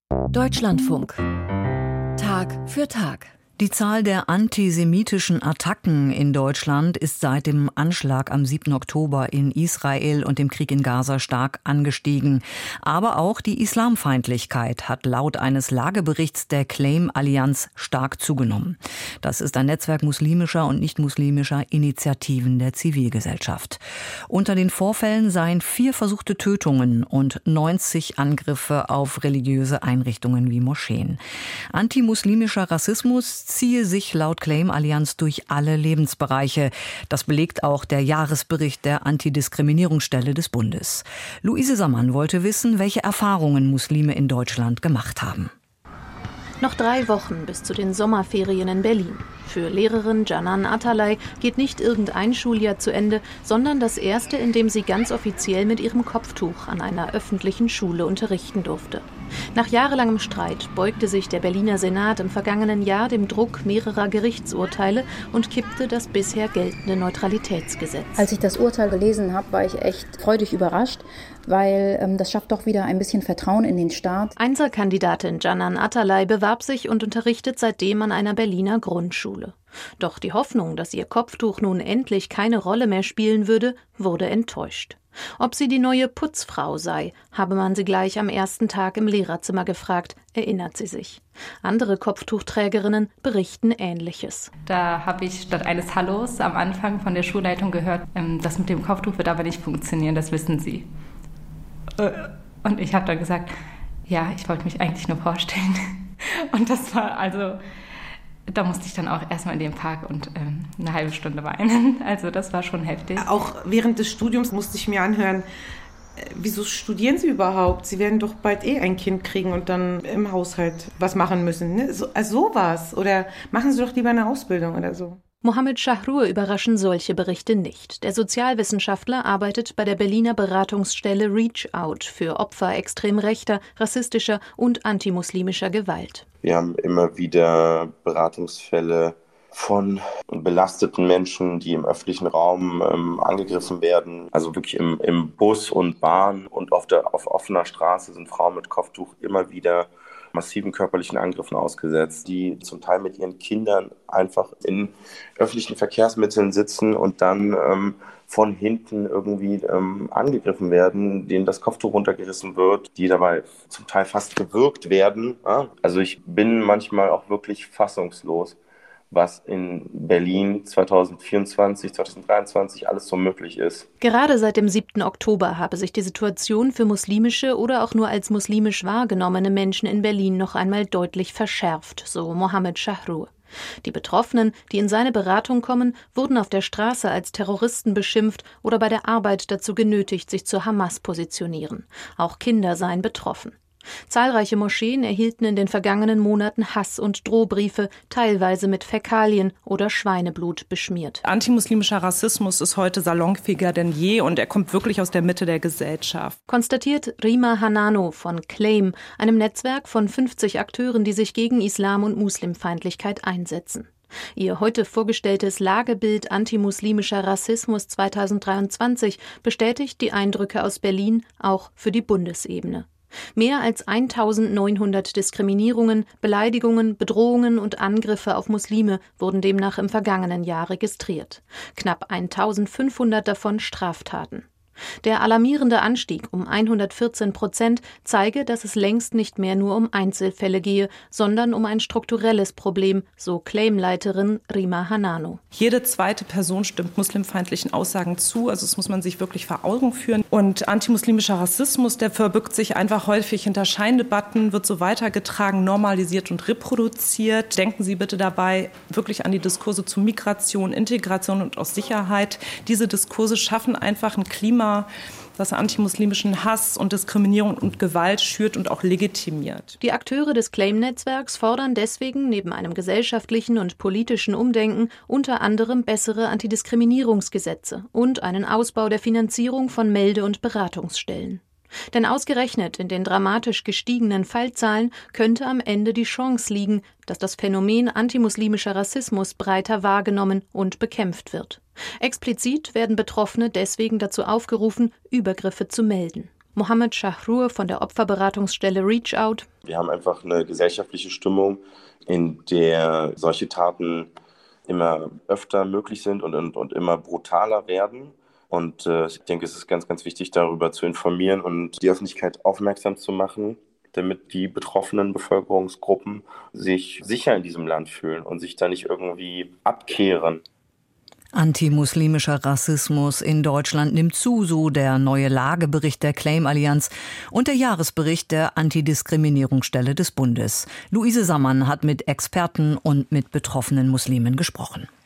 Deutschlandfunk. Tag für Tag. Die Zahl der antisemitischen Attacken in Deutschland ist seit dem Anschlag am 7. Oktober in Israel und dem Krieg in Gaza stark angestiegen. Aber auch die Islamfeindlichkeit hat laut eines Lageberichts der Claim-Allianz stark zugenommen. Das ist ein Netzwerk muslimischer und nicht-muslimischer Initiativen der Zivilgesellschaft. Unter den Vorfällen seien 4 versuchte Tötungen und 90 Angriffe auf religiöse Einrichtungen wie Moscheen. Antimuslimischer Rassismus ziehe sich laut Claim-Allianz durch alle Lebensbereiche. Das belegt auch der Jahresbericht der Antidiskriminierungsstelle des Bundes. Luise Sammann wollte wissen, welche Erfahrungen Muslime in Deutschland gemacht haben. Noch 3 Wochen bis zu den Sommerferien in Berlin. Für Lehrerin Canan Atalay geht nicht irgendein Schuljahr zu Ende, sondern das erste, in dem sie ganz offiziell mit ihrem Kopftuch an einer öffentlichen Schule unterrichten durfte. Nach jahrelangem Streit beugte sich der Berliner Senat im vergangenen Jahr dem Druck mehrerer Gerichtsurteile und kippte das bisher geltende Neutralitätsgesetz. Als ich das Urteil gelesen habe, war ich echt freudig überrascht, weil das schafft doch wieder ein bisschen Vertrauen in den Staat. Einzelkandidatin Canan Atalay bewarb sich und unterrichtet seitdem an einer Berliner Grundschule. Doch die Hoffnung, dass ihr Kopftuch nun endlich keine Rolle mehr spielen würde, wurde enttäuscht. Ob sie die neue Putzfrau sei, habe man sie gleich am ersten Tag im Lehrerzimmer gefragt, erinnert sie sich. Andere Kopftuchträgerinnen berichten Ähnliches. Da habe ich statt eines Hallos am Anfang von der Schulleitung gehört, das mit dem Kopftuch wird aber nicht funktionieren, das wissen Sie. Und ich habe dann gesagt, ja, ich wollte mich eigentlich nur vorstellen. Und das war also... Da musste ich dann auch erstmal in den Park und eine halbe Stunde weinen. Also das war schon heftig. Auch während des Studiums musste ich mir anhören, wieso studieren Sie überhaupt? Sie werden doch bald ein Kind kriegen und dann im Haushalt was machen müssen. Ne? Sowas. Oder machen Sie doch lieber eine Ausbildung oder so. Mohammed Shahrur überraschen solche Berichte nicht. Der Sozialwissenschaftler arbeitet bei der Berliner Beratungsstelle Reach Out für Opfer extrem rechter, rassistischer und antimuslimischer Gewalt. Wir haben immer wieder Beratungsfälle von belasteten Menschen, die im öffentlichen Raum angegriffen werden. Also wirklich im Bus und Bahn und auf offener Straße sind Frauen mit Kopftuch immer wieder massiven körperlichen Angriffen ausgesetzt, die zum Teil mit ihren Kindern einfach in öffentlichen Verkehrsmitteln sitzen und dann von hinten irgendwie angegriffen werden, denen das Kopftuch runtergerissen wird, die dabei zum Teil fast gewürgt werden. Also ich bin manchmal auch wirklich fassungslos, was in Berlin 2024, 2023 alles so möglich ist. Gerade seit dem 7. Oktober habe sich die Situation für muslimische oder auch nur als muslimisch wahrgenommene Menschen in Berlin noch einmal deutlich verschärft, so Mohammed Shahrur. Die Betroffenen, die in seine Beratung kommen, wurden auf der Straße als Terroristen beschimpft oder bei der Arbeit dazu genötigt, sich zur Hamas positionieren. Auch Kinder seien betroffen. Zahlreiche Moscheen erhielten in den vergangenen Monaten Hass- und Drohbriefe, teilweise mit Fäkalien oder Schweineblut beschmiert. Antimuslimischer Rassismus ist heute salonfähiger denn je und er kommt wirklich aus der Mitte der Gesellschaft. Konstatiert Rima Hanano von Claim, einem Netzwerk von 50 Akteuren, die sich gegen Islam- und Muslimfeindlichkeit einsetzen. Ihr heute vorgestelltes Lagebild antimuslimischer Rassismus 2023 bestätigt die Eindrücke aus Berlin auch für die Bundesebene. Mehr als 1900 Diskriminierungen, Beleidigungen, Bedrohungen und Angriffe auf Muslime wurden demnach im vergangenen Jahr registriert. Knapp 1500 davon Straftaten. Der alarmierende Anstieg um 114% zeige, dass es längst nicht mehr nur um Einzelfälle gehe, sondern um ein strukturelles Problem, so Claimleiterin Rima Hanano. Jede zweite Person stimmt muslimfeindlichen Aussagen zu, also das muss man sich wirklich vor Augen führen. Und antimuslimischer Rassismus, der verbirgt sich einfach häufig hinter Scheindebatten, wird so weitergetragen, normalisiert und reproduziert. Denken Sie bitte dabei wirklich an die Diskurse zu Migration, Integration und auch Sicherheit. Diese Diskurse schaffen einfach ein Klima, das antimuslimischen Hass und Diskriminierung und Gewalt schürt und auch legitimiert. Die Akteure des Claim-Netzwerks fordern deswegen neben einem gesellschaftlichen und politischen Umdenken unter anderem bessere Antidiskriminierungsgesetze und einen Ausbau der Finanzierung von Melde- und Beratungsstellen. Denn ausgerechnet in den dramatisch gestiegenen Fallzahlen könnte am Ende die Chance liegen, dass das Phänomen antimuslimischer Rassismus breiter wahrgenommen und bekämpft wird. Explizit werden Betroffene deswegen dazu aufgerufen, Übergriffe zu melden. Mohammed Shahrur von der Opferberatungsstelle Reach Out. Wir haben einfach eine gesellschaftliche Stimmung, in der solche Taten immer öfter möglich sind und immer brutaler werden. Und ich denke, es ist ganz, ganz wichtig, darüber zu informieren und die Öffentlichkeit aufmerksam zu machen, damit die betroffenen Bevölkerungsgruppen sich sicher in diesem Land fühlen und sich da nicht irgendwie abkehren. Antimuslimischer Rassismus in Deutschland nimmt zu, so der neue Lagebericht der Claim-Allianz und der Jahresbericht der Antidiskriminierungsstelle des Bundes. Luise Sammann hat mit Experten und mit betroffenen Muslimen gesprochen.